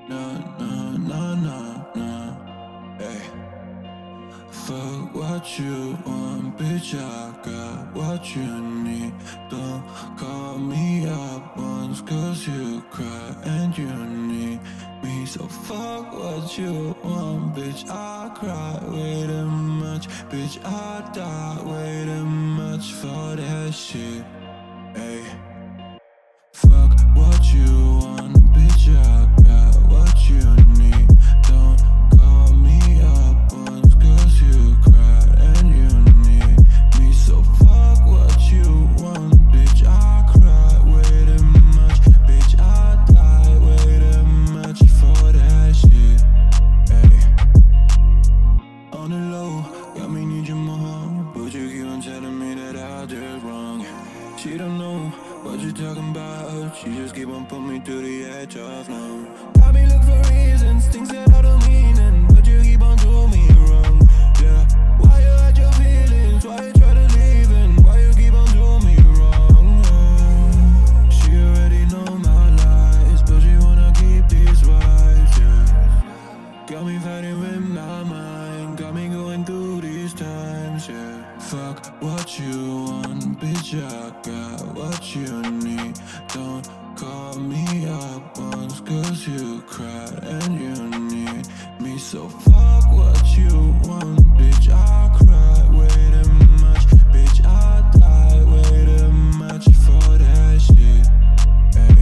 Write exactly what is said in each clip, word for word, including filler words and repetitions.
Nah, nah, nah, nah, nah. Hey. Fuck what you want, bitch, I got what you need. Don't call me up once, cause you cry and you need me. So fuck what you want, bitch, I cry way too much. Bitch, I die way too much for that shit. Hey. Fuck what you want, bitch, I got what you need. Don't call me up once, cause you cried and you need me. So fuck what you want, bitch, I cry way too much. Bitch, I die way too much for that shit. Ay. On the low, got me need you more, but you keep on telling me that I did wrong. She don't know what you talking about. She just keep on putting me to the edge of no. Got me look for reasons, things that I don't mean, and but you keep on doing me wrong. Yeah, why you hide your feelings? Why you try to leave? And why you keep on doing me wrong? Yeah. She already know my lies, but she wanna keep these vibes. Yeah, got me fighting with my mind, got me going through these times. Yeah. Fuck what you want, bitch, I got what you need. Don't call me up once, cause you cried and you need me. So fuck what you want, bitch, I cry way too much. Bitch, I die way too much for that shit. Ay.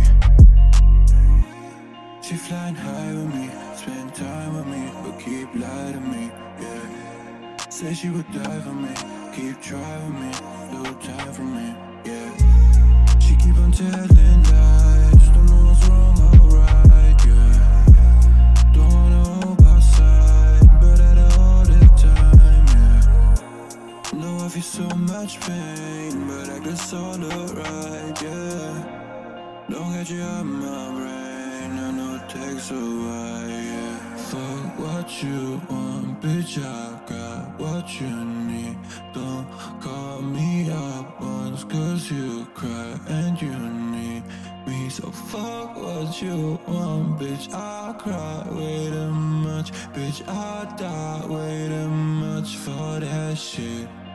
She flying high with me, spend time with me, but keep lying to me, yeah. Say she would die for me, keep trying me, no time for me, yeah. She keep on telling lies, don't know what's wrong or right, yeah. Don't wanna hold my side, but at all the time, yeah. Know I feel so much pain, but I guess all alright, yeah. Don't get you out my brain, I know it takes a while, yeah. Fuck what you want, bitch, I got what you need. Don't call me up once, cause you cry and you need me. So fuck what you want, bitch, I cry way too much. Bitch, I die way too much for that shit.